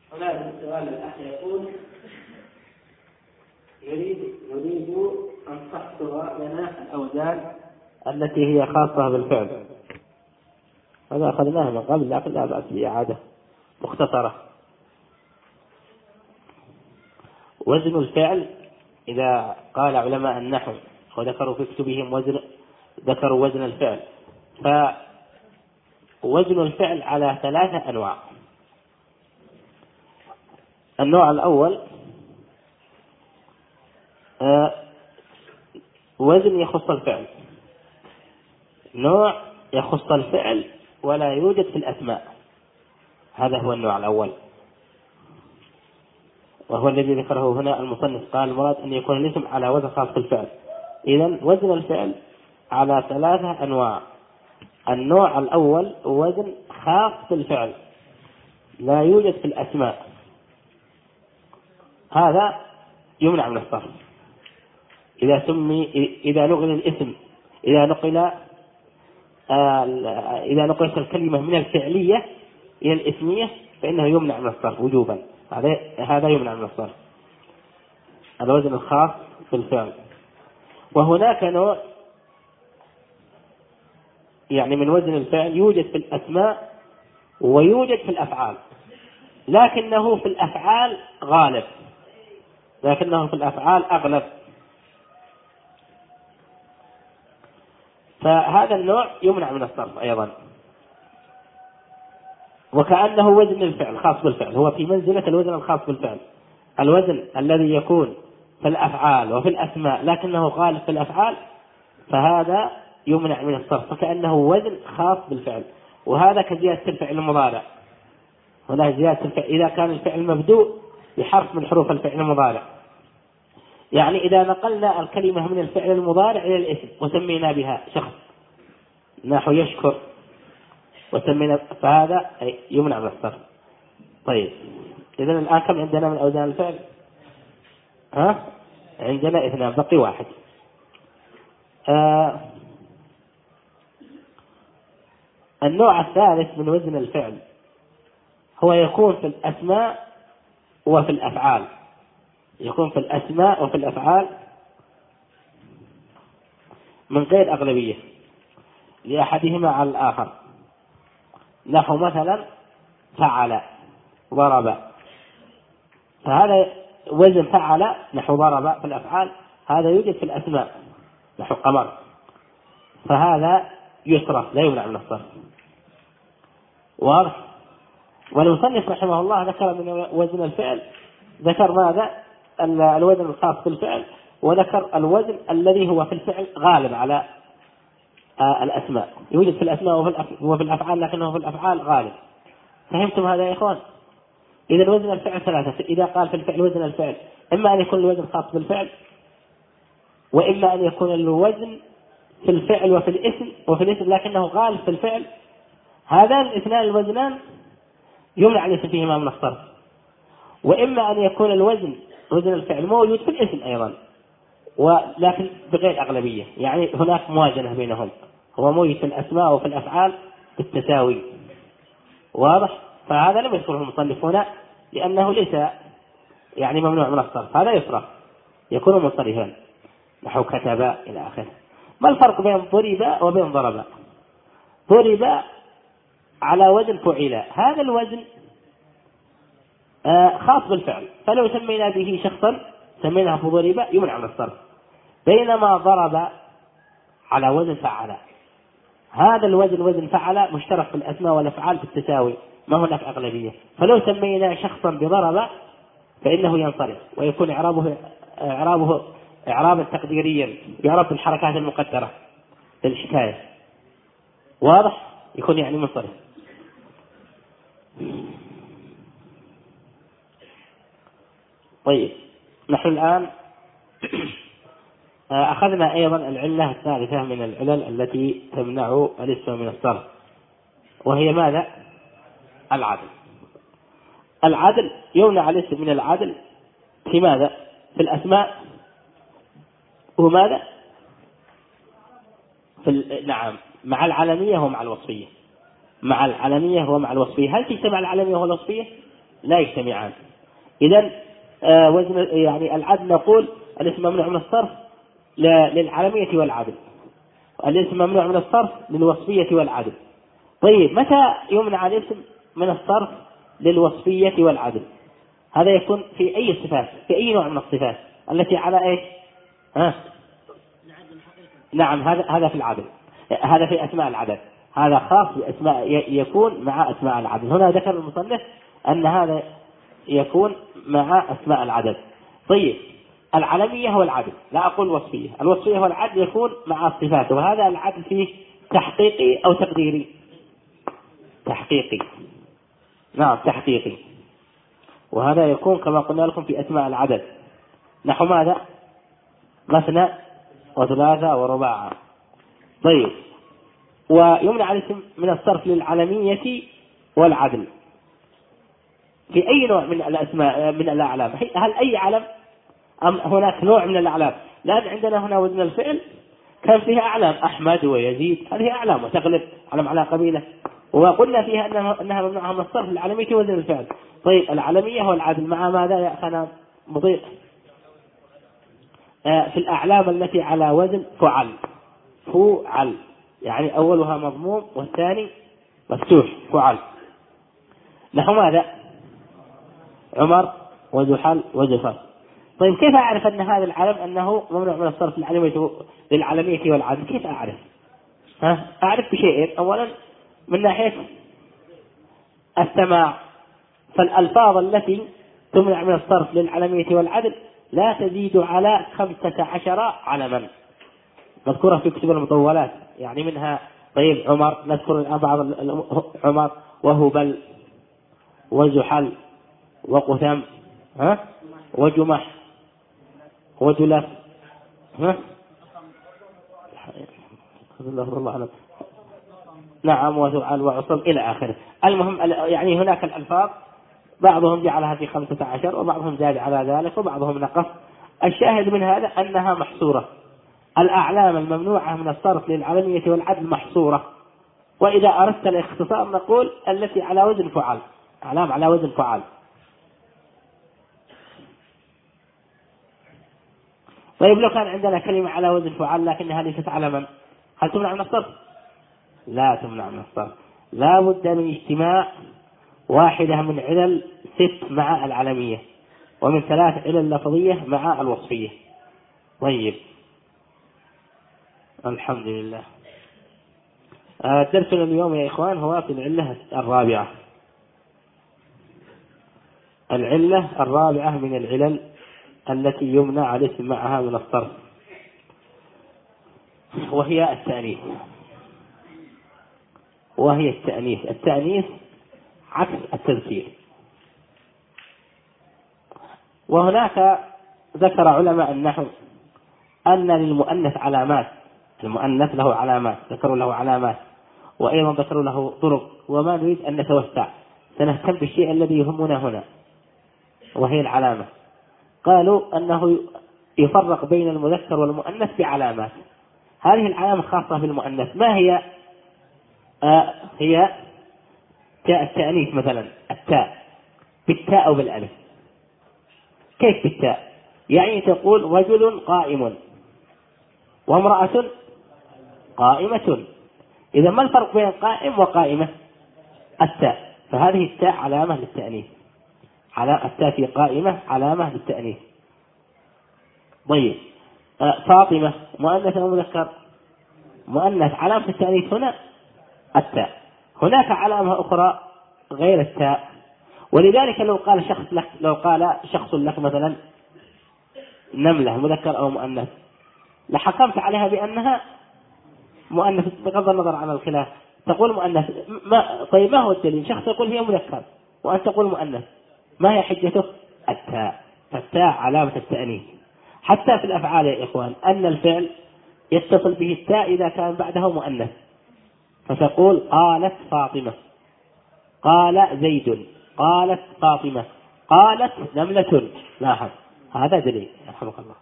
هنا السؤال الأخ يقول يريد أن تحصر لنا الأوزان التي هي خاصة بالفعل. هذا أخذناه من قبل لكن لا بأس بإعادة مختصرة. وزن الفعل إذا قال علماء النحو وذكروا في كتبهم ذكروا وزن الفعل، فوزن الفعل على 3 أنواع. النوع الأول وزن يخص الفعل، نوع يخص الفعل ولا يوجد في الأسماء، هذا هو النوع الأول، وهو الذي ذكره هنا المصنف. قال المراد أن يكون الاسم على وزن خاص بالفعل. إذن وزن الفعل على 3 أنواع. النوع الأول وزن خاص بالفعل لا يوجد في الأسماء، هذا يمنع من الصرف. إذا نقل الاسم إذا نقلت الكلمة من الفعلية إلى الاسمية فإنه يمنع من الصرف وجوبا، هذا يمنع من الصرف، الوزن الخاص بالفعل. وهناك نوع يعني من وزن الفعل يوجد في الأسماء ويوجد في الأفعال، لكنه في الأفعال غالب، لكنه في الأفعال أغلب. فهذا النوع يمنع من الصرف أيضا، وكأنه وزن الفعل خاص بالفعل، هو في منزلة الوزن الخاص بالفعل. الوزن الذي يكون في الأفعال وفي الأسماء لكنه غالب في الأفعال فهذا يمنع من الصرف، فكأنه وزن خاص بالفعل. وهذا كزيادة الفعل المضارع، ولا زيادة الفعل إذا كان الفعل مبدوء بحرف من حروف الفعل المضارع. يعني إذا نقلنا الكلمة من الفعل المضارع إلى الاسم وسمينا بها شخص نحو يشكر وسمينا، فهذا يمنع من الصرف. طيب إذن الآن كم عندنا من أوزان الفعل؟ عندنا 2، بقي 1. النوع الثالث من وزن الفعل هو يكون في الأسماء وفي الأفعال، يكون في الأسماء وفي الأفعال من غير أغلبية لأحدهما على الآخر، نحو مثلا فعل ضرب، فهذا وزن فعل نحو ضرب في الأفعال، هذا يوجد في الأسماء نحو قمر، فهذا يصرف لا يمنع من الصرف. واضح؟ والمصنف رحمه الله ذكر من وزن الفعل، ذكر ماذا؟ الوزن الخاص بالفعل، وذكر الوزن الذي هو في الفعل غالب على الأسماء، يوجد في الأسماء وفي الأفعال لكنه في الأفعال غالب. فهمتم هذا يا إخوان؟ إذا وزن الفعل 3. إذا قال في الفعل وزن الفعل إما أن يكون الوزن خاص بالفعل، وإما أن يكون الوزن في الفعل وفي الاسم لكنه غالب في الفعل، هذان الاثنان الوزنان يمنع الاسم فيهما من الصرف. وإما أن يكون وزن الفعل موجود في الاسم أيضا ولكن بغير أغلبية، يعني هناك موازنة بينهم، هو موجود في الأسماء وفي الأفعال بالتساوي. واضح؟ فهذا لم يذكره المصنف هنا لأنه ليس يعني ممنوع من الصرف، هذا يصرف يكون منصرفا نحو كتب إلى آخره. ما الفرق بين ضرب وبين ضرب؟ ضرب على وزن فعل، هذا الوزن خاص بالفعل، فلو سمينا به شخصا سميناه ضرب يمنع من الصرف. بينما ضرب على وزن فعل، هذا الوزن وزن فعل مشترك في الأسماء والأفعال بالتساوي، ما هناك أغلبية، فلو سمينا شخصا بضرب فإنه ينصرف ويكون إعرابه إعرابا تقديريا يعرف بالحركات المقدرة للحكاية. واضح؟ يكون يعني منصرف. طيب نحن الآن أخذنا أيضا العلة الثالثة من العلل التي تمنع الاسم من الصرف، وهي ماذا؟ العدل. العدل يمنع الاسم من العدل في ماذا؟ في الأسماء وماذا؟ نعم، مع العلمية ومع الوصفية. مع العلمية ومع الوصفية. هل تجتمع العلمية والوصفية؟ لا يجتمعان. إذن وزن يعني العدل نقول الاسم ممنوع من الصرف للعلمية والعدل، الاسم ممنوع من الصرف للوصفية والعدل. طيب متى يمنع الاسم من الصرف للوصفية والعدل؟ هذا يكون في أي صفات، في أي نوع من الصفات التي على إيش؟ نعم، هذا في العدل، هذا في أسماء العدد، هذا خاص بأسماء يكون مع أسماء العدد. هنا ذكر المصنف أن هذا يكون مع أسماء العدد. طيب العلمية هو العدل، لا أقول وصفية، الوصفية هو العدل يكون مع الصفات، وهذا العدل فيه تحقيقي أو تقديري؟ تحقيقي، نعم تحقيقي، وهذا يكون كما قلنا لكم في أسماء العدد، نحو ماذا؟ مثنى وثلاثة ورباعة. طيب ويمنع الاسم من الصرف للعلمية والعدل في أي نوع من الأسماء من الأعلام؟ هل أي علم أم هناك نوع من الأعلام؟ لأن عندنا هنا وزن الفعل كان فيها أعلام، أحمد ويزيد، هذه أعلام وتغلب علم على قبيلة، وقلنا فيها أنها ممنوعة من الصرف للعلمية وزن الفعل. طيب العلمية والعدل مع ماذا يا أخنا مضيء؟ في الأعلام التي على وزن فعل، فعل يعني أولها مضموم والثاني مفتوح، فعل، نحو ماذا؟ عمر وزحل وزفر. طيب كيف أعرف أن هذا العلم أنه ممنوع من الصرف للعلمية والعدل؟ كيف أعرف؟ أعرف بشيئين، أولا من ناحية السماع، فالألفاظ التي تمنع من الصرف للعلمية والعدل لا تزيد على 15 علما مذكورة في كتب المطولات، يعني منها طيب عمر، نذكر الآن بعض عمر وهبل وزحل وقثم وجمح وجلف نعم وزعل وعصب إلى آخره. المهم يعني هناك الألفاظ بعضهم جعلها في 15 وبعضهم زاد على ذلك وبعضهم نقص. الشاهد من هذا أنها محصورة، الأعلام الممنوعة من الصرف للعلمية والعدل محصورة، وإذا أردت الاختصار نقول التي على وزن فعل، أعلام على وزن فعل. طيب لو كان عندنا كلمة على وزن فعل لكنها ليست علما، هل تمنع من الصرف؟ لا تمنع من الصرف، لا بد من اجتماع واحدة من علل 6 مع العلمية، ومن 3 علل لفظية مع الوصفية. طيب الحمد لله. درسنا اليوم يا إخوان هو في العلة الرابعة، العلة الرابعة من العلل التي يمنع الاسم معها من الصرف، وهي التأنيث. وهي التأنيث عكس التذكير. وهناك ذكر علماء النحو أن للمؤنث علامات، المؤنث له علامات، ذكروا له علامات، وأيضا ذكروا له طرق، وما نريد أن نتوسع، سنهتم بالشيء الذي يهمنا هنا وهي العلامة. قالوا أنه يفرق بين المذكر والمؤنث بعلامات، هذه العلامة خاصة بالمؤنث. ما هي؟ هي تاء التأنيث مثلا، التاء بالتاء أو بالألف. كيف بالتاء؟ يعني تقول رجل قائم وامرأة قائمة، إذا ما الفرق بين قائم وقائمة؟ التاء، فهذه التاء علامة للتأنيث، التاء في قائمة علامة للتأنيث. طيب فاطمة مؤنث أو مذكر؟ مؤنث، علامة التأنيث هنا التاء. هناك علامة أخرى غير التاء، ولذلك لو قال شخص لك مثلا نملة مذكر أو مؤنث لحكمت عليها بأنها مؤنث بغض النظر عن الخلاف، تقول مؤنث. طيب ما هو الدليل؟ شخص يقول هي مذكر وأنت تقول مؤنث، ما هي حجته؟ التاء، فالتاء علامة التأنيث. حتى في الأفعال يا إخوان أن الفعل يتصل به التاء إذا كان بعده مؤنث، فتقول قالت فاطمة، قال زيد، قالت فاطمة، قالت نملة. لاحظ هذا دليل، رحمك الله،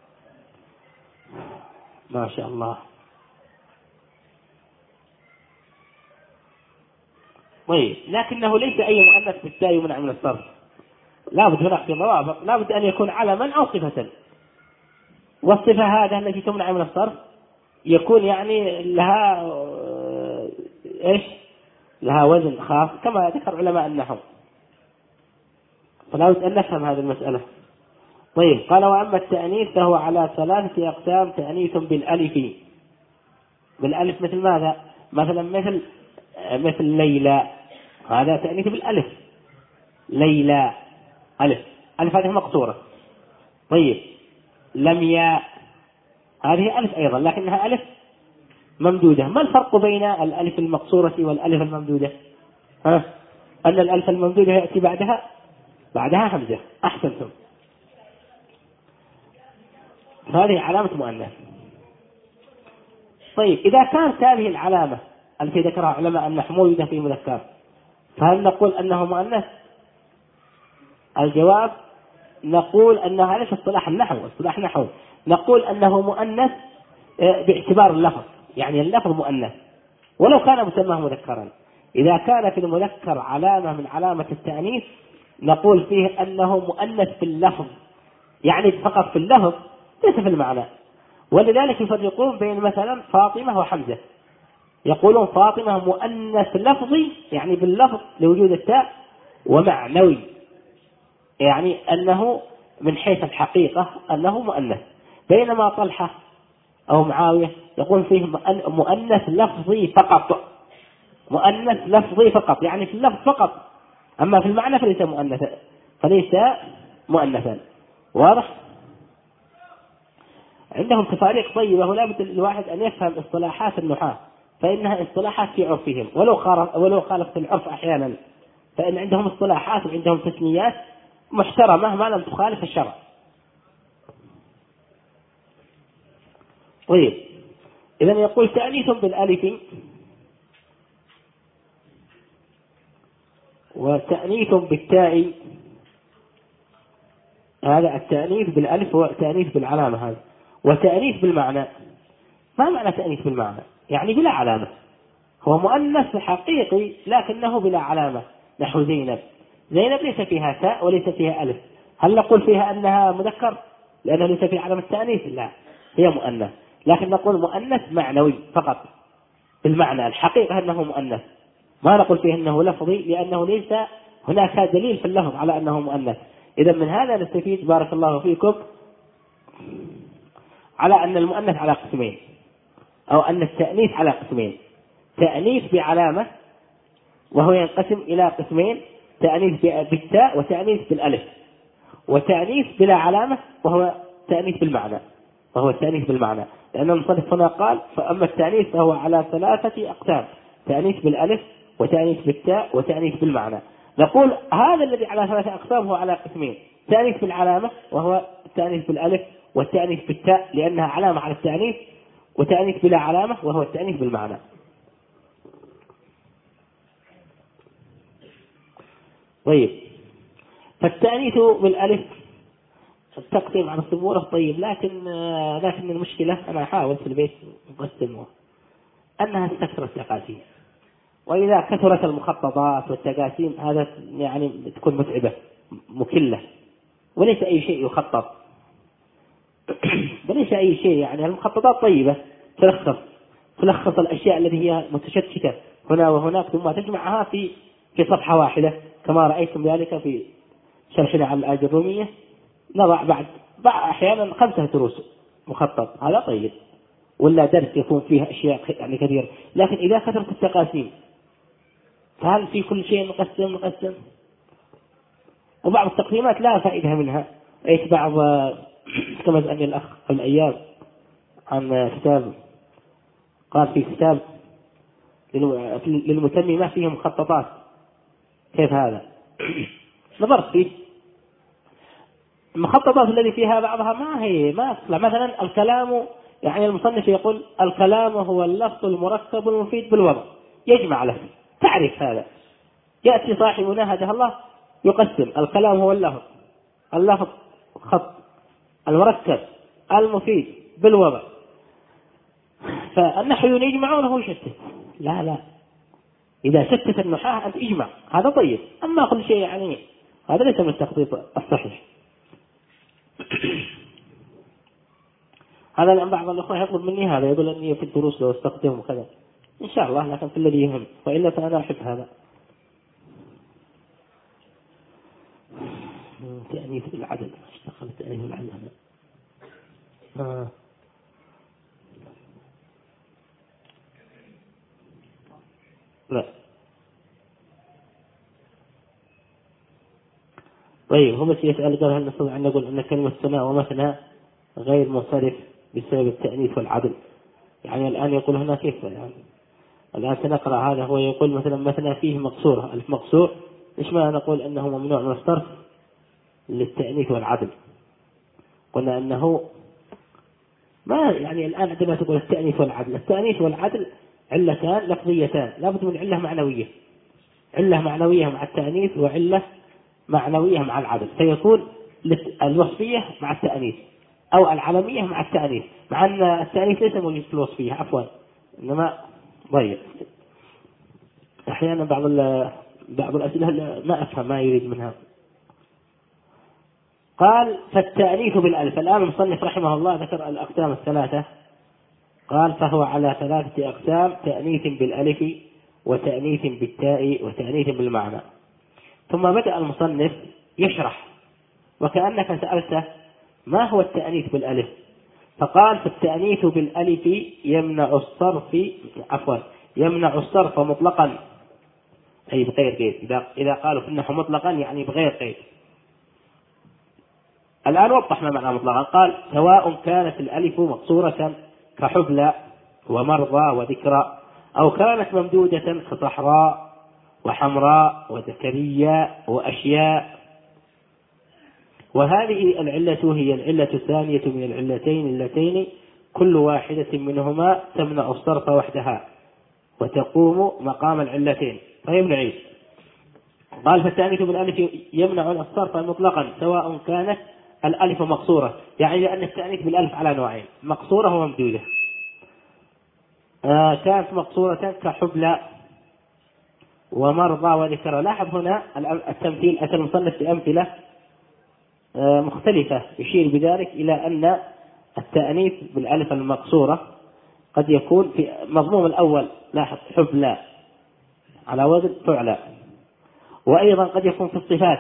ما شاء الله. طيب لكنه ليس أي مؤنث بالتاء يمنع من الصرف، لا بد هناك في ضوابط، لا بد أن يكون علما أو صفة، والصفة هذه التي تمنع من الصرف يكون يعني لها إيش؟ لها وزن خاص كما ذكر علماء النحو، فلا بد أن نفهم هذه المسألة. طيب قال وأما التأنيث فهو على 3 أقسام: تأنيث بالألف، بالألف مثل ماذا؟ مثلا مثل ليلى، هذا تأنيث بالألف، ليلى ألف، ألف هذه مقصورة. طيب لمياء هذه ألف أيضا لكنها ألف ممدودة. ما الفرق بين الألف المقصورة والألف الممدودة؟ أن الألف الممدودة يأتي بعدها همزة. أحسنتم، هذه علامة مؤنث. طيب إذا كانت هذه العلامة التي ذكرها علماء النحو موجودة في مذكر، فهل نقول أنه مؤنث؟ الجواب نقول أنها ليس اصطلاح النحو، نقول أنه مؤنث باعتبار اللفظ، يعني اللفظ مؤنث ولو كان مسماه مذكرا. إذا كان في المذكر علامة من علامة التأنيث نقول فيه أنه مؤنث في اللفظ، يعني فقط في اللفظ ليس في المعنى. ولذلك يفرقون بين مثلا فاطمة وحمزة، يقولون فاطمة مؤنث لفظي يعني باللفظ لوجود التاء، ومعنوي يعني أنه من حيث الحقيقة أنه مؤنث. بينما طلحة أو معاوية يقول فيه مؤنث لفظي فقط، مؤنث لفظي فقط يعني في اللفظ فقط، أما في المعنى فليس مؤنثا. واضح؟ عندهم تفاريق طيبة، ولا بد الواحد أن يفهم اصطلاحات النحاة، فإنها اصطلاحات في عرفهم ولو خالفت العرف أحيانا، فإن عندهم اصطلاحات وعندهم تسميات محترمة ما لم تخالف الشرع. طيب إذا يقول تأنيث بالألف وتأنيث بالتاء، هذا التأنيث بالألف هو تأنيث بالعلامة هذا، وتأنيث بالمعنى. ما معنى تأنيث بالمعنى؟ يعني بلا علامة، هو مؤنث حقيقي لكنه بلا علامة، نحو زينب ليس فيها تاء وليس فيها ألف، هل نقول فيها أنها مذكر لأنه ليس فيها علامة التأنيث؟ لا، هي مؤنث، لكن نقول مؤنث معنوي فقط، بالمعنى الحقيقة أنه مؤنث، ما نقول فيه أنه لفظي لأنه ليس هناك دليل في اللفظ على أنه مؤنث. إذا من هذا نستفيد بارك الله فيكم على أن المؤنث على قسمين، أو أن التأنيث على قسمين: تأنيث بعلامة وهو ينقسم إلى قسمين: تأنيث بالتاء وتأنيث بالألف، وتأنيث بلا علامة وهو تأنيث بالمعنى، لأن المصنف هنا قال فأما التأنيث فهو على 3 أقسام: تأنيث بالألف وتأنيث بالتاء وتأنيث بالمعنى. نقول هذا الذي على 3 أقسام هو على قسمين: تأنيث بالعلامة وهو التأنيث بالألف، والتأنيث بالتاء لأنها علامة على التأنيث، وتأنيث بلا علامة وهو التأنيث بالمعنى. طيب فالتأنيث بالألف التقسيم على الصبورة طيب، لكن المشكلة أنا أحاول في البيت أقسمه أنها تكثر التقاسيم، وإذا كثرت المخططات والتقاسيم هذا يعني تكون متعبة مكلة، وليس أي شيء يخطط وليس أي شيء، يعني المخططات طيبة تلخص الأشياء التي هي متشتتة هنا وهناك ثم تجمعها في صفحة واحدة، كما رأيتم ذلك في شرحنا على الآية الرومية، نضع بعد أحيانا 5 دروس مخطط، هذا طيب، ولا درس يكون فيها أشياء يعني كثير. لكن إذا كثرت التقاسيم فهل في كل شيء نقسم؟ وبعض التقسيمات لا فائدة منها. أي بعض كما سألني الأخ في الأيام عن كتاب، قال في كتاب للمتممة فيه مخططات، كيف هذا؟ نظرت فيه، المخططات التي فيها بعضها ما أصلح. مثلا الكلام، يعني المصنف يقول الكلام هو اللفظ المركب المفيد بالوضع، يجمع له، تعرف هذا. يأتي صاحبنا هداه الله يقسم الكلام هو اللفظ خط المركب المفيد بالوضع، فالنحويون يجمعونه ويشتت. لا، إذا شتت النحاة أنت اجمع، هذا طيب. أما كل شيء يعني هذا ليس من التخطيط الصحيح. هذا لأن بعض الأخوة يطلب مني هذا، يقول أني في الدروس لو استخدمهم كذا إن شاء الله، لكن في الذي يهم، وإلا فأنا أحب هذا. تأنيث العدد، اشتغل تأنيث العدد. لا. طيب هو بس يسأل قال هل نستطيع أن نقول أن كلمة سماء ومثنى غير منصرف بسبب التأنيث والعدل؟ يعني الآن يقول هنا كيف يعني الآن سنقرأ هذا، هو يقول مثلا مثنى فيه مقصورة ألف مقصور، إيش ما نقول أنه ممنوع من الصرف للتأنيث والعدل؟ قلنا أنه ما يعني الآن عندما تقول التأنيث والعدل، التأنيث والعدل علتان لفظيتان، لابد من علة معنوية، علة معنوية مع التأنيث وعلة معنوية مع العدل، فيكون الوصفية مع التأنيث أو العلمية مع التأنيث، مع أن التأنيث ليس موجود في الوصفية عفوا، إنما ضيق. أحيانا بعض الأسئلة ما أفهم ما يريد منها. قال فالتأنيث بالألف. الآن المصنف رحمه الله ذكر الأقسام الثلاثة، قال فهو على ثلاثة أقسام: تأنيث بالألف، وتأنيث بالتاء، وتأنيث بالمعنى. ثم بدأ المصنف يشرح، وكأنك سألته ما هو التأنيث بالألف؟ فقال فالتأنيث بالألف يمنع الصرف مطلقا، أي بغير قيد. إذا قالوا في النحو مطلقا يعني بغير قيد. الآن وضح ما معنى مطلقا، قال سواء كانت الألف مقصورة كحبلى ومرضى وذكرى، أو كانت ممدودة كصحراء وحمراء وزكريا وأشياء. وهذه العلة هي العلة الثانية من العلتين اللتين كل واحدة منهما تمنع الصرف وحدها وتقوم مقام العلتين. طيب نعيد. قال فالتأنيث بالألف يمنع الصرف مطلقا سواء كانت الألف مقصورة، يعني لأن التأنيث بالألف على نوعين: مقصورة وممدودة. كانت مقصورة كحبلى ومرضى وذكرى. لاحظ هنا التمثيل، أتى المصنف بأمثلة مختلفة يشير بذلك إلى أن التأنيث بالألف المقصورة قد يكون في مضموم الأول، لاحظ حبلى على وزن فعلى، وأيضا قد يكون في الصفات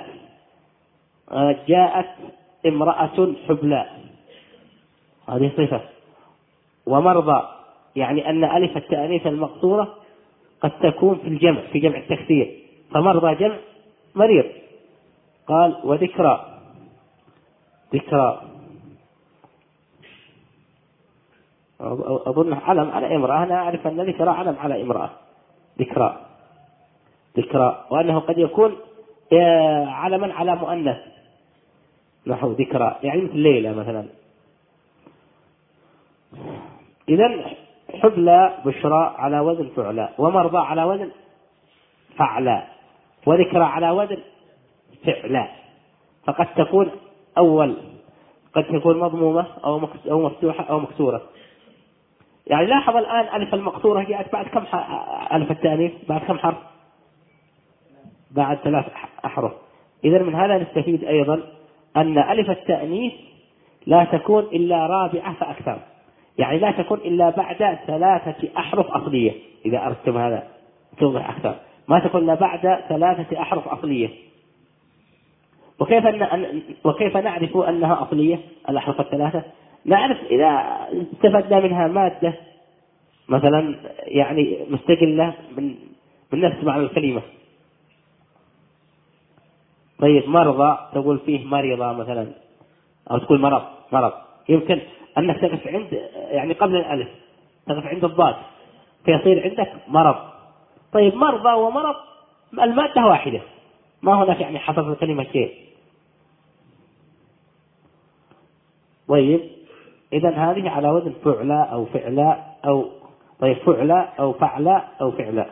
جاءت امرأة حبلى، هذه صفة. ومرضى يعني أن ألف التأنيث المقصورة قد تكون في الجمع، في جمع التكسير، فمرضى جمع مريض. قال وذكرى، ذكرى أظن علم على امرأة، أنا أعرف أن ذكرى علم على امرأة، ذكرى، وأنه قد يكون علما على مؤنث نحو ذكرى، يعني مثل ليلى مثلا. إذن حبلى بشرى على وزن فعلى، ومرضى على وزن فعلى، وذكرى على وزن فعلى. فقد تكون أول قد تكون مضمومة أو مفتوحة أو مكسورة. يعني لاحظ الآن ألف المقصورة جاءت بعد كم ألف التأنيث بعد كم حرف؟ بعد 3 أحرف. إذن من هذا نستفيد أيضا أن ألف التأنيث لا تكون إلا رابعة فأكثر، يعني لا تكون إلا بعد 3 أحرف أصلية. إذا أردتم هذا توضح أكثر، ما تكون إلا بعد 3 أحرف أصلية. وكيف نعرف أنها أصلية الأحرف ال3؟ نعرف إذا استفدنا منها مادة مثلا يعني مستقلة من نفس معنى الكلمة. طيب مرضى تقول فيه مريضة مثلا، أو تقول مرض، يمكن أنك تقف عند يعني قبل الألف تقف عند الضاد فيصير عندك مرض. طيب مرضى ومرض المادة واحدة، ما هناك يعني حصر الكلمة شيء. طيب إذن هذه على وزن فعلى أو فعلى أو طيب فعلى أو فعلى أو فعلى.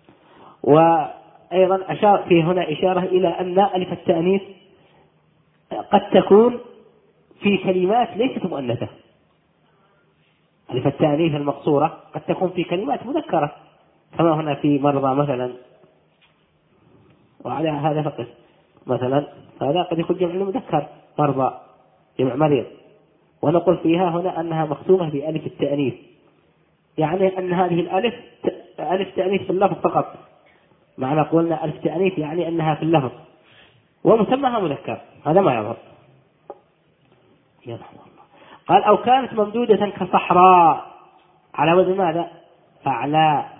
وأيضا أشار في هنا إشارة إلى أن ألف التأنيث قد تكون في كلمات ليست مؤنثة. ألف التأنيث المقصورة قد تكون في كلمات مذكرة كما هنا في مرضى مثلا، وعلى هذا فقط. مثلا، فهذا قد يكون جمع المذكر مرضى، جمع مريض، ونقول فيها هنا أنها مختومة بألف التأنيث، يعني أن هذه الألف ألف تأنيث في اللفظ فقط. معنى قولنا ألف تأنيث يعني أنها في اللفظ ومسمىها مذكر، هذا ما يظهر. قال أو كانت ممدودة كصحراء، على وزن ماذا؟ فعلاء.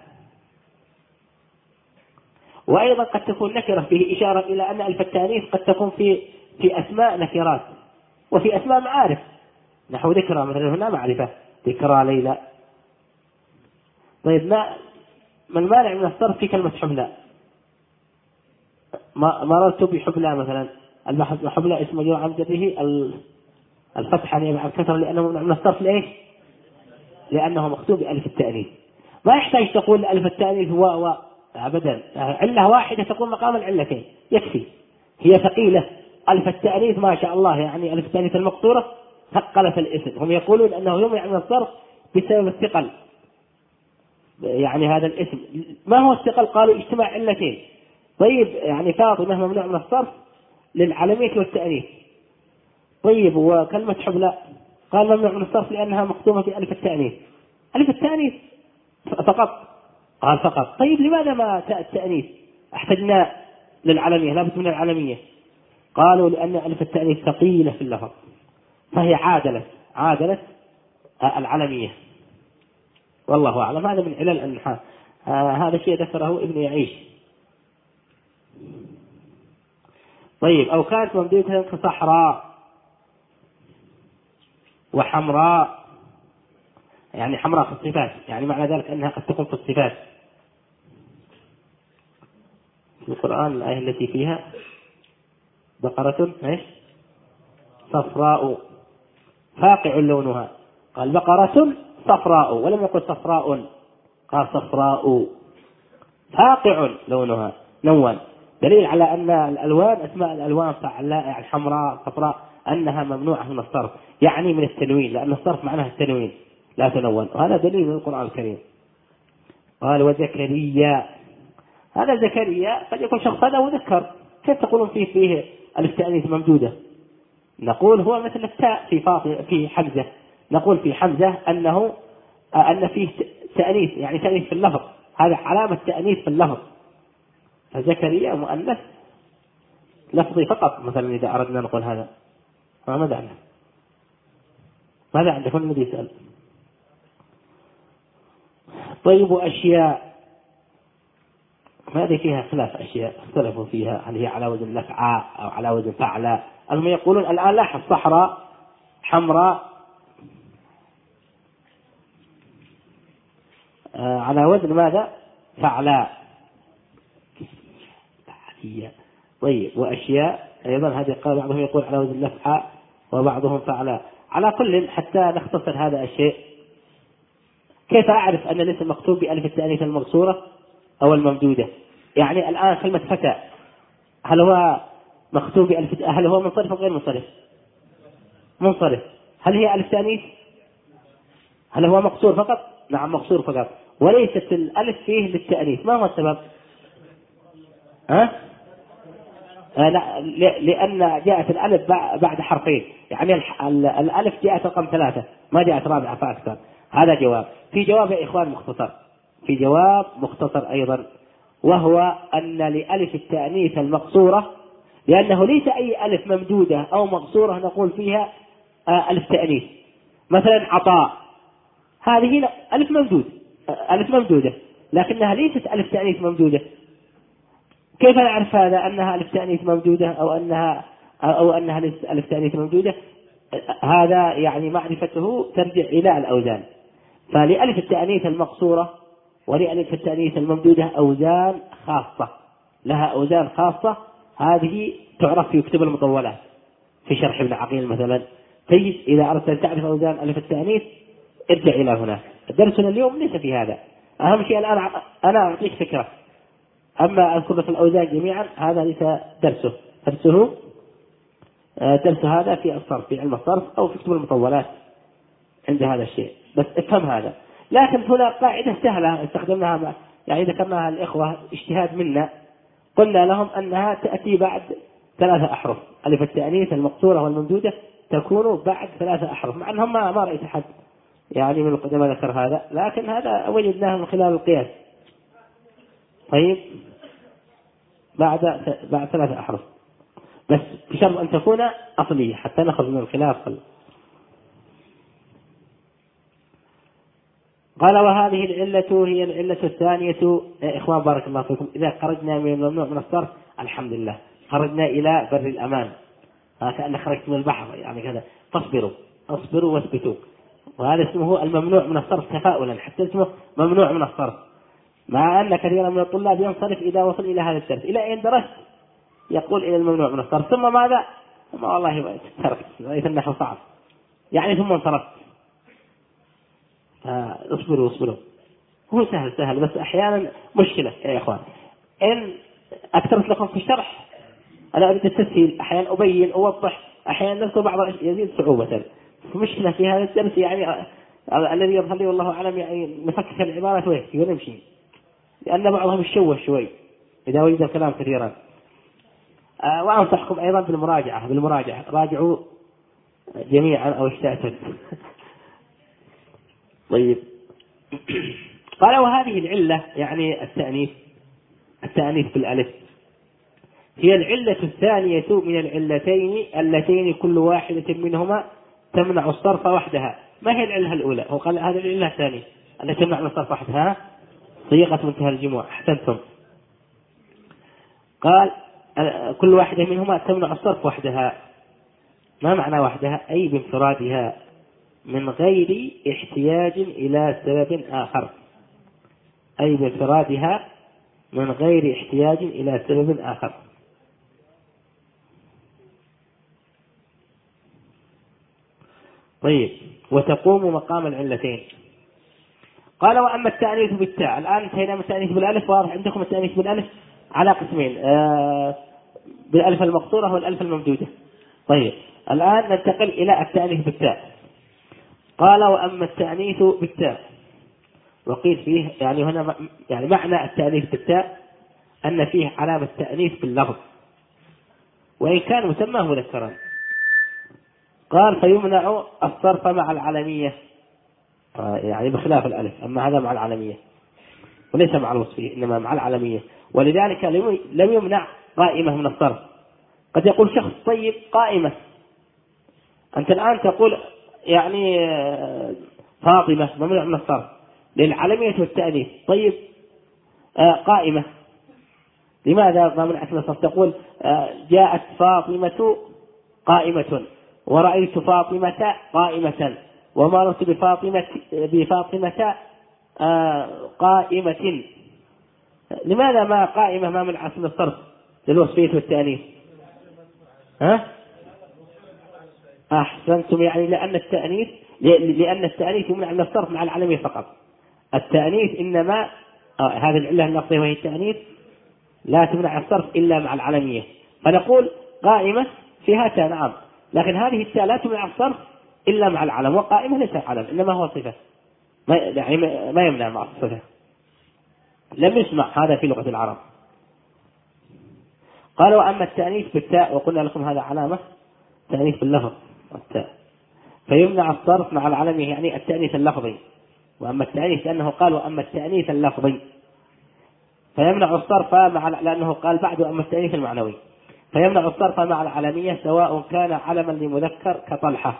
وأيضا قد تكون نكرة، فيه إشارة إلى أن ألف التأنيث قد تكون في أسماء نكرات وفي أسماء معارف، نحو ذكرى مثلا هنا معرفة، ذكرى ليلى. طيب ما المانع من الصرف في كلمة حبلى؟ مررت بحبلى مثلا، البحث حبلى اسم مجرور عن جره الفتح يعني مع الكسر، لأنه ممنوع من الصرف. ليش؟ لأنه مكتوب بألف التأنيث. ما يحتاج تقول ألف التأنيث و أبدا، علة واحدة تكون مقام العلتين يكفي، هي ثقيلة. ألف التأنيث ما شاء الله، يعني ألف التأنيث المقصورة ثقلت الاسم. هم يقولون أنه يمنع من الصرف بسبب الثقل، يعني هذا الاسم ما هو الثقل؟ قالوا اجتماع علتين. طيب يعني فاطمة ممنوع من الصرف للعلمية والتأنيث. طيب وكلمة حبلى قال ممنوع من الصرف لأنها مختومة في ألف التأنيث. ألف التأنيث فقط، قال فقط. طيب لماذا ما تاء التأنيث؟ احتجنا للعلمية، لابد من العلمية. قالوا لأن ألف التأنيث ثقيلة في اللفظ، فهي عادلت العلمية. والله أعلم. هذا من علل النحاة. هذا شيء ذكره ابن يعيش. طيب أو كانت ممدودة كصحراء وحمراء، يعني حمراء في الصفات، يعني معنى ذلك أنها قد تكون في الصفات. في القرآن الآية التي فيها بقرة صفراء فاقع لونها، قال بقرة صفراء ولم يقل صفراء، قال صفراء فاقع لونها نوان، دليل على أن الألوان أسماء الألوان فعلاء، يعني حمراء صفراء، أنها ممنوعة من الصرف، يعني من التنوين، لأن الصرف معناها التنوين لا تنون، وهذا دليل من القرآن الكريم. قال وزكريا، هذا زكريا قد يكون شخص هذا وذكر، كيف تقولون فيه التأنيث ممدودة؟ نقول هو مثل التاء في حمزة، نقول في حمزة أن فيه تأنيث، يعني تأنيث في اللفظ، هذا علامة تأنيث في اللفظ. فزكريا مؤنث لفظي فقط مثلا إذا أردنا نقول هذا. ماذا عندكم الذي يسأل؟ طيب أشياء، هذه فيها خلاف، أشياء اختلفوا فيها، هل هي على وزن لفعاء أو على وزن فعلاء. هم يقولون الآن لاحظ صحراء حمراء على وزن ماذا؟ فعلاء. طيب وأشياء أيضا هذه قال بعضهم يقول على وزن لفعاء وبعضهم فعلاء. على كل حتى نختصر هذا الشيء، كيف أعرف أن الاسم مكتوب بألف التأنيث المقصورة أو الممدودة؟ يعني الآن كلمة فتى هل هو مكتوب بألف، هل هو منصرف أو غير منصرف؟ منصرف. هل هي ألف تأنيث؟ هل هو مقصور فقط؟ نعم مقصور فقط، وليست الألف فيه للتأنيث. ما هو السبب؟ لا، لأن جاءت الألف بعد حرفين، يعني الألف جاءت رقم 3 ما جاءت رابعة فأكثر. هذا جواب. في جواب يا إخوان مختصر، في جواب مختصر أيضا، وهو أن لألف التأنيث المقصورة، لأنه ليس أي ألف ممدودة أو مقصورة نقول فيها ألف تأنيث. مثلا عطاء هذه ألف ممدودة لكنها ليست ألف تأنيث ممدودة. كيف نعرف هذا أنها ألف تأنيث ممدودة أو أنها ألف تأنيث ممدودة؟ هذا يعني معرفته ترجع إلى الأوزان. فلألف التأنيث المقصورة ولألف التأنيث الممدودة أوزان خاصة، لها أوزان خاصة، هذه تعرف في كتب المطولات في شرح ابن عقيل مثلا. تجد إذا أردت أن تعرف أوزان ألف التأنيث ارجع إلى هنا. درسنا اليوم ليس في هذا، أهم شيء الآن أنا أعطيك فكرة، أما أذكر في الأوزان جميعا هذا ليس درس هذا في الصرف، في علم الصرف أو في كتب المطولات عند هذا الشيء، بس افهم هذا. لكن هنا قاعدة سهلة استخدمناها، يعني ذكرناها الإخوة اجتهاد منا، قلنا لهم أنها تأتي بعد 3 أحرف. ألف التأنيث المقصورة والممدودة تكون بعد 3 أحرف، مع أنهم ما رأيت أحد يعني من القدماء ذكر هذا، لكن هذا وجدناه من خلال القياس. طيب بعد 3 أحرف، بس بشرط أن تكون أصلية حتى نخرج من الخلاف. قال وهذه العلة هي العلة الثانية. إخوان بارك الله فيكم، إذا خرجنا من الممنوع من الصرف الحمد لله خرجنا إلى بر الأمان، كأن خرجت من البحر يعني كذا. فاصبروا اصبروا واثبتوا، وهذا اسمه الممنوع من الصرف تفاؤلا، حتى اسمه ممنوع من الصرف، مع أن كثيرا من الطلاب ينصرف إذا وصل إلى هذا الدرس إلى أين درست يقول إلى الممنوع من الصرف، ثم ماذا؟ ثم والله تركت رأيت النحو صعب يعني ثم انصرفت. اصبروا هو سهل بس أحيانا مشكلة يا إخوان. إن أكثرت لكم في الشرح أنا أريد التسهيل، أحيانا أبين أوضح، أحيانا نذكر بعض يزيد صعوبة. مشكلة في هذا الدرس يعني الذي يظهر لي والله أعلم يعني نفكك العبارات ويحكي ونمشي، لأن بعضهم يشوه شوي إذا وجد الكلام كثيرا. وأنصحكم أيضا بالمراجعة راجعوا جميعا أو اشتأتت. طيب قال وهذه العلة يعني التأنيث بالألف هي العلة الثانية من العلتين اللتين كل واحدة منهما تمنع الصرف وحدها. ما هي العلة الأولى؟ هو قال هذه العلة الثانية التي تمنع الصرف وحدها صيغة منتهى الجموع. أحسنتم. قال كل واحدة منهما تمنع الصرف وحدها. ما معنى وحدها؟ أي بانفرادها من غير احتياج إلى سبب آخر، أي بانفرادها من غير احتياج إلى سبب آخر. طيب وتقوم مقام العلتين. قال وأما التأنيث بالتاء، الآن انتهينا من التأنيث بالألف. واضح عندكم التأنيث بالألف على قسمين، بالألف المقصورة والألف الممدودة. طيب الآن ننتقل إلى التأنيث بالتاء. قال وأما التأنيث بالتاء، وقيل فيه يعني هنا يعني معنى التأنيث بالتاء أن فيه علامة تأنيث باللفظ وإن كان مسماه مذكرا. قال فيمنع الصرف مع العلمية، يعني بخلاف الألف، أما هذا مع العلمية وليس مع الوصفية إنما مع العلمية، ولذلك لم يمنع قائمة من الصرف. قد يقول شخص طيب قائمة، أنت الآن تقول يعني فاطمة ممنوع من الصرف للعلمية والتأنيث. طيب قائمة لماذا ما منعت من الصرف؟ تقول جاءت فاطمة قائمة ورأيت فاطمة قائمة ومررت بفاطمة قائمة. لماذا ما قائمة ما منعت من الصرف للوصفية والتأنيث؟ أحسنتم، يعني لأن التأنيث يمنع من الصرف مع العلمية فقط. التأنيث إنما هذه العلة اللفظية وهي التأنيث لا تمنع الصرف إلا مع العلمية. فنقول قائمة فيها تاء نعم، لكن هذه التاء لا تمنع الصرف إلا مع العلم، وقائمة ليس علم إنما هو صفة، يعني ما يمنع مع الصفة، لم يسمع هذا في لغة العرب. قال وأما التأنيث بالتاء، وقلنا لكم هذا علامة تأنيث باللفظ التاء، فيمنع الصرف مع العلمية يعني التأنيث اللفظي. وأما التأنيث لأنه قال وأما التأنيث اللفظي فيمنع الصرف لأنه قال بعد وأما التأنيث المعنوي فيمنع الصرف مع العلمية سواء كان علما لمذكر كطلحة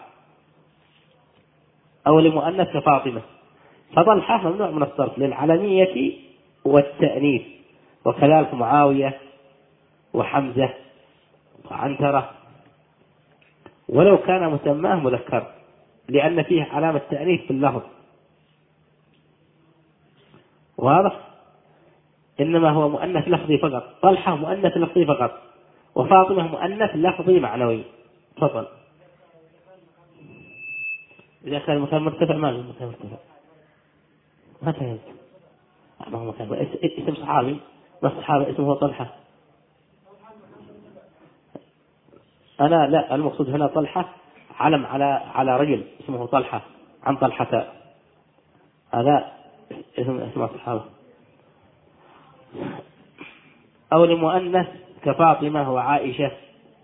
أو لمؤنث كفاطمة. فطلحة ممنوع من الصرف للعلمية والتأنيث، وكذلك معاوية وحمزة وعنترة ولو كان مسماه مذكر لأن فيه علامة تأنيث في اللفظ. واضح؟ إنما هو مؤنث لفظي فقط، طلحة مؤنث لفظي فقط، وفاطمة مؤنث لفظي معنوي. تفضل. إذا كان المكان مرتفع ما له مكان مرتفع ما فهمت. ما هو مكان اسم صحابي، ما الصحابي اسمه طلحة. أنا لا، المقصود هنا طلحة علم على رجل اسمه طلحة عن طلحة، هذا اسم الصحابة. أو لمؤنث كفاطمة وعائشة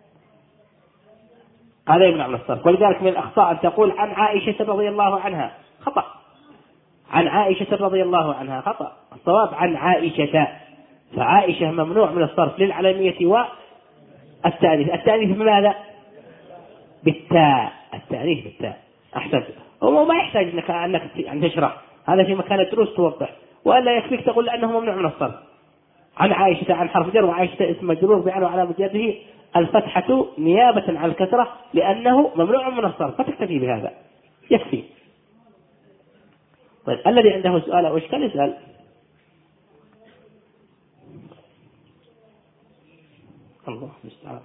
هذا يمنع من الصرف. ولذلك من الأخطاء أن تقول عن عائشة رضي الله عنها، خطأ. عن عائشة رضي الله عنها خطأ، الصواب عن عائشة. فعائشة ممنوع من الصرف للعلمية والتأنيث. التأنيث بماذا؟ بالتاء. التأنيث بالتاء. أحسنت. هو ما يحتاج أنك تشرح، هذا في مكان الدروس توضح، وإلا يكفيك تقول أنه ممنوع من الصرف. عن عائشة عن حرف جر، وعائشة اسم مجرور بعنه على مجرده الفتحة نيابة عن الكسرة لأنه ممنوع من الصرف، فتكتفي بهذا يكفي. طيب الذي عنده سؤال أو إشكال يسأل. الله المستعان.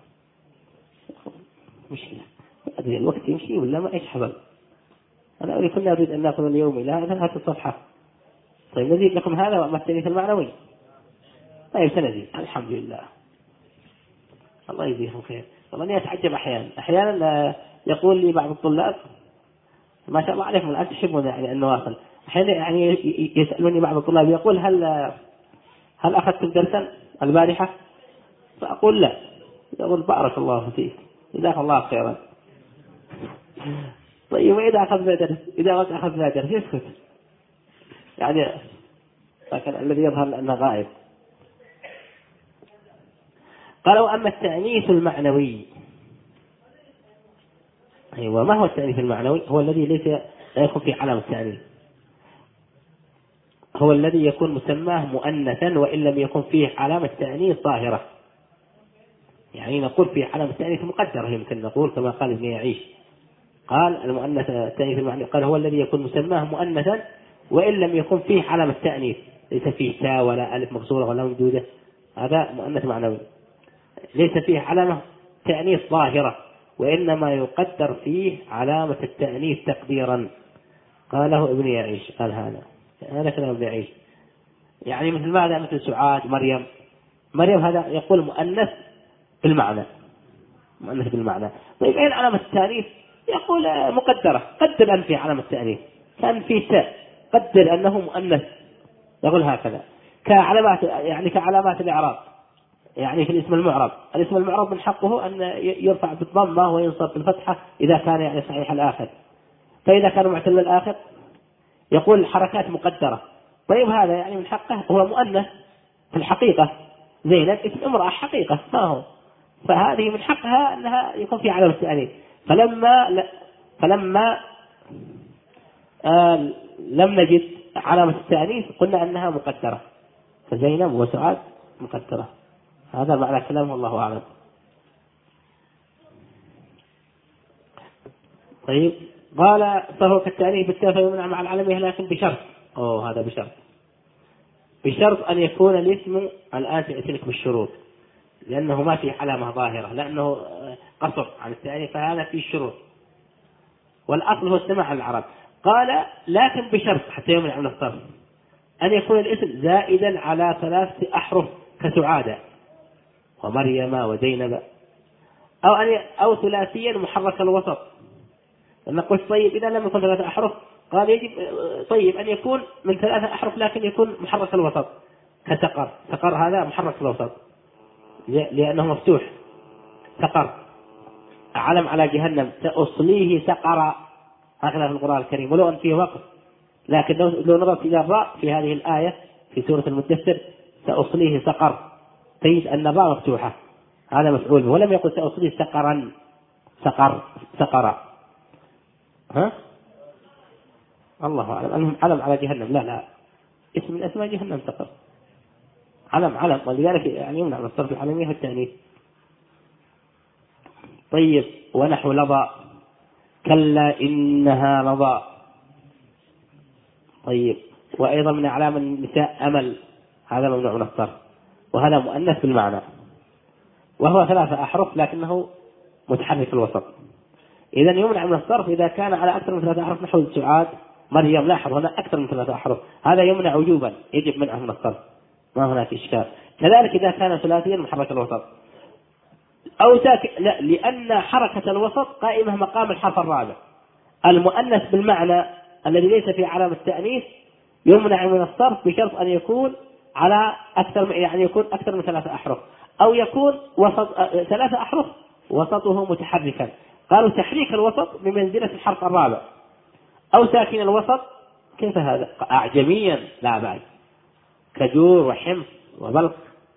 مشكلة أدري الوقت يمشي ولا ما إيش حصل. أنا كنا أريد أن نأخذ اليوم إلى هذه الصفحة. طيب نزيد لكم هذا وما التأنيث المعنوي. طيب سنزيد الحمد لله. الله يجزيهم خير. والله أني أتعجب أحيانا يقول لي بعض الطلاب ما شاء الله عليكم الآن تحبون يعني النوافل، أحيانا يعني يسألوني بعض الطلاب يقول هل أخذتم درسا البارحة؟ فأقول لا. يقول بارك الله فيك جزاك الله خيرا. طيب وإذا أخذنا درس، إذا أخذنا درس يسكت يعني، لكن الذي يظهر أنه غائب. قالوا أما التأنيث المعنوي، أيوة ما هو التأنيث المعنوي؟ هو الذي لا يكون في علامة التأنيث، هو الذي يكون مسماه مؤنثا وإن لم يكن فيه علامة تأنيث ظاهرة. يعني نقول فيه علامة تأنيث مقدرة، يمكن نقول كما قال ابن يعيش، قال المؤنث التأنيث المعنوي قال هو الذي يكون مسماه مؤنثا وإن لم يكن فيه علامة تأنيث، ليس فيه تاء ولا ألف مكسورة ولا ممدودة، هذا مؤنث معنوي. ليس فيه علامة تأنيث ظاهرة وإنما يقدر فيه علامة التأنيث تقديرا. قاله ابن يعيش، قال هذا كلام ابن يعيش. يعني مثل ماذا؟ مثل سعاد، مريم هذا يقول مؤنث بالمعنى، مؤنث بالمعنى. طيب أين علامة التأنيث؟ يقول مقدرة، قدر أن في علامة التأنيث كان فيه تاء، قدر أنه مؤنث، يقول هكذا. كعلامات يعني كعلامات الإعراب، يعني في الاسم المعرب، الاسم المعرب من حقه أن يرفع بالضمة وينصب بالفتحة إذا كان يعني صحيح الآخر، فإذا كان معتل الآخر يقول حركات مقدرة. طيب هذا يعني من حقه، هو مؤنث في الحقيقة، زينب اسم امرأة حقيقة ما هو، فهذه من حقها أنها يكون في علامة التأنيث. فلما لم نجد علامة التأنيث قلنا أنها مقدرة، فزينب وسعاد مقدرة. هذا معنى كلامه والله أعلم. طيب قال فهو كالتأنيث بالتاء فيمنع مع العلمية لكن بشرط، هذا بشرط أن يكون الاسم، الآن سأتيك بالشروط لأنه ما في علامة ظاهرة، لأنه قصر عن التأنيث، فهذا في الشروط، والأصل هو السماع العرب. قال لكن بشرط حتى يمنع من الصرف أن يكون الاسم زائدا على 3 أحرف كسعادة ومريم وزينب، أو ثلاثيا محرك الوسط. نقول طيب إذا لم يكن 3 أحرف، قال يجب طيب أن يكون من 3 أحرف لكن يكون محرك الوسط كسقر. سقر هذا محرك الوسط لأنه مفتوح. سقر علم على جهنم، سأصليه سقر، هكذا في القرآن الكريم، ولو أن فيه وقف، لكن لو نظرت إلى الراء في هذه الآية في سورة المدثر سأصليه سقر، تجد أن الراء مفتوحة، هذا مفعول به، ولم يقل سأصليه سقرا، سقر. الله أعلم أنهم علم على جهنم، لا اسم من أسماء جهنم سقر، علم، ولذلك يعني يمنع من الصرف العلمية والتأنيث. طيب ونحو لظى، كلا إنها لظى. طيب وأيضا من أعلام النساء أمل، هذا ممنوع من الصرف، وهذا مؤنث بالمعنى، وهو 3 أحرف لكنه متحرك الوسط، إذا يمنع من الصرف إذا كان على أكثر من 3 أحرف نحو سعاد مريم. لاحظ هنا أكثر من 3 أحرف، هذا يمنع وجوبا، يجب منعه من الصرف، ما هناك إشكال. كذلك إذا كان ثلاثيا محرك الوسط أو لا، لأن حركة الوسط قائمة مقام الحرف الرابع. المؤنث بالمعنى الذي ليس في علامة التأنيث يمنع من الصرف بشرط أن يكون على أكثر، يعني يكون أكثر من 3 أحرف، أو يكون وسط 3 أحرف وسطه متحركا. قالوا تحريك الوسط بمنزلة الحرف الرابع أو ساكن الوسط. كيف هذا؟ أعجميا لا بأس، كجور وحمص وبلق،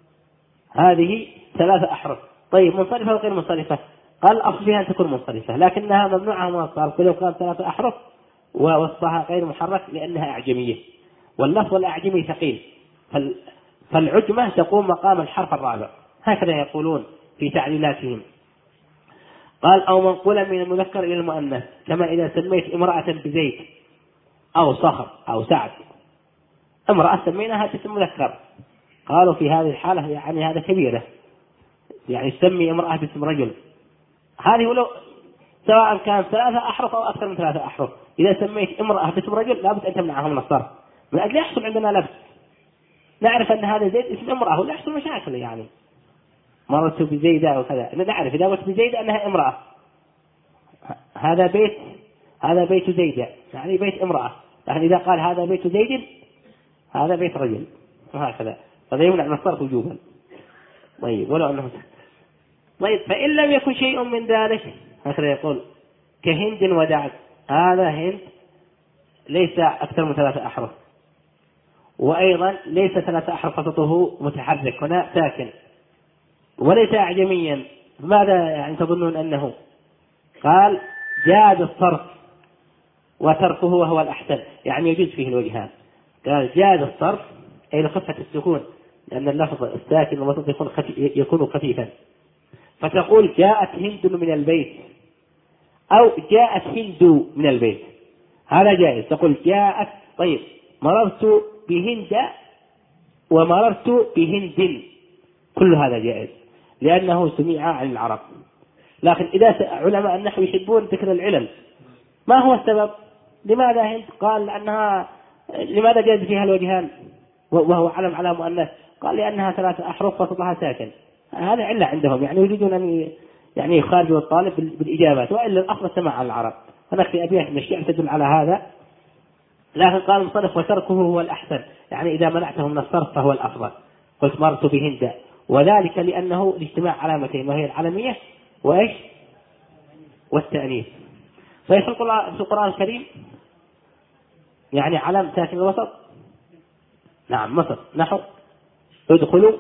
هذه 3 أحرف. طيب منصرفة وغير منصرفة؟ قال الأصل فيها أن تكون منصرفة، لكنها ممنوعة من الصرف ولو كانت 3 أحرف ووسطها غير محرك لأنها أعجمية، واللفظ الأعجمي ثقيل، فالعجمة تقوم مقام الحرف الرابع، هكذا يقولون في تعليلاتهم. قال أو منقولا من المذكر إلى المؤنث، كما إذا سميت امرأة بزيد أو صخر أو سعد، امرأة سميناها باسم مذكر، قالوا في هذه الحالة يعني هذا كبيرة، يعني سمي امرأة باسم رجل، هذه ولو سواء كان 3 أحرف أو أكثر من 3 أحرف، إذا سميت امرأة باسم رجل لابد أن تمنعها من الصرف، من أجل يحصل عندنا لبس، نعرف أن هذا زيد اسم امرأة ولا يحصل مشاكل، يعني مرت بزيدة وكذا، نعرف إذا قلت بزيدة أنها امرأة، هذا بيت زيدة يعني بيت امرأة، لكن إذا قال هذا بيت زيد هذا بيت رجل، وهكذا، فهذا يمنع من الصرف وجوبا. طيب ولو أنه طيب فإن لم يكن شيء من ذلك، هكذا يقول كهند ودعد، هذا هند ليس أكثر من 3 أحرف، وأيضا ليس 3 أحرف خطته متحرك هنا ساكن، وليس أعجميا، ماذا يعني تظنون أنه؟ قال جاز الصرف وتركه وهو الأحسن، يعني يجوز فيه الوجهان. قال جاز الصرف أي لخفة السكون، لأن اللفظ الساكن والوسط يكون خفيفا، فتقول جاءت هند من البيت أو جاءت هند من البيت، هذا جائز، تقول جاءت. طيب مررت بهند ومررت بهند، كل هذا جائز لأنه سمع عن العرب. لكن إذا علماء النحو يحبون ذكر العلل، ما هو السبب؟ لماذا هند؟ قال لأنها لماذا جاز فيها الوجهان وهو علم على مؤنث؟ قال لأنها 3 أحرف وسطها ساكن، هذا علة عندهم، يعني يريدون أن يعني يخارجوا الطالب بالإجابات، وإلا الأصل السماع على العرب، هناك في أبيات من الشعر تدل على هذا. لكن قال المصنف وتركه هو الأحسن، يعني إذا منعته من الصرف فهو الأفضل. قلت مرت بهند، وذلك لأنه الاجتماع علامتين، وهي العلمية وإيش والتأنيث. ففي القرآن الكريم يعني علم ساكن الوسط، نعم مصر، نحو ادخلوا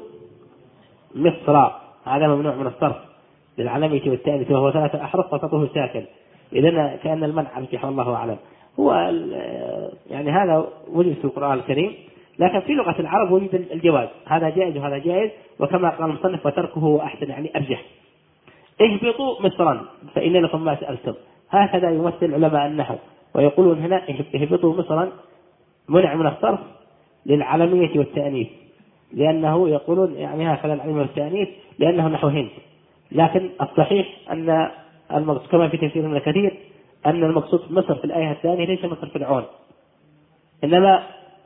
مصر، هذا ممنوع من الصرف للعلمية والتأنيث وهو 3 أحرف وسطه ساكن، إذن كأن المنع رجح الله أعلم. هو يعني هذا وجد في القرآن الكريم، لكن في لغة العرب وجد الجواز، هذا جائز وهذا جائز، وكما قال المصنف وتركه أحسن يعني أرجح. اهبطوا مصرا فإن لكم ما سألتم، هكذا يمثل علماء النحو، ويقولون هنا اهبطوا مصرا منع من الصرف للعلمية والتأنيث، لأنه يقولون يعني هكذا العلمية والتأنيث لأنه نحو هند. لكن الصحيح أن المقصود كما في تفسير ابن كثير أن المقصود مصر في الآية الثانية ليس مصر فرعون، إنما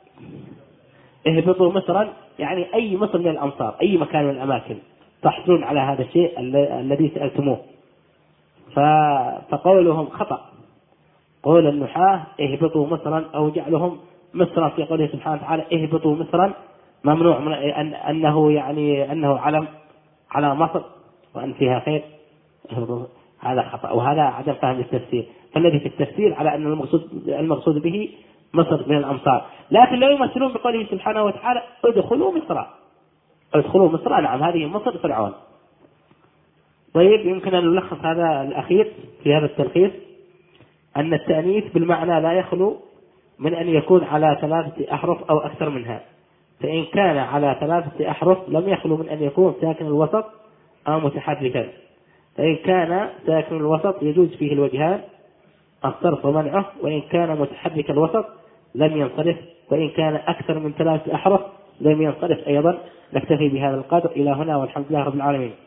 اهبطوا مصرا يعني أي مصر من الأمصار، أي مكان من الأماكن تحصلون على هذا الشيء الذي سألتموه. فقولهم خطأ، قول النحاة اهبطوا مصرا أو جعلهم مصرا في قوله سبحانه وتعالى اهبطوا مصرا ممنوع من أنه يعني أنه علم على مصر وأن فيها خير، هذا خطأ، وهذا عدم فهم التفسير. فالذي في التفسير على أن المقصود به مصر من الأمصار، لكن لا يمثلون بقوله سبحانه وتعالى ادخلوا مصر، نعم هذه مصر فرعون. طيب يمكن أن نلخص هذا الأخير في هذا التلخيص، أن التأنيث بالمعنى لا يخلو من أن يكون على 3 أحرف أو أكثر منها، فإن كان على 3 أحرف لم يخلو من أن يكون ساكن الوسط أو متحركا، فإن كان ساكن الوسط يجوز فيه الوجهان الصرف ومنعه، وإن كان متحرك الوسط لم ينصرف، وإن كان أكثر من 3 أحرف لم ينصرف أيضا. نكتفي بهذا القدر إلى هنا، والحمد لله رب العالمين.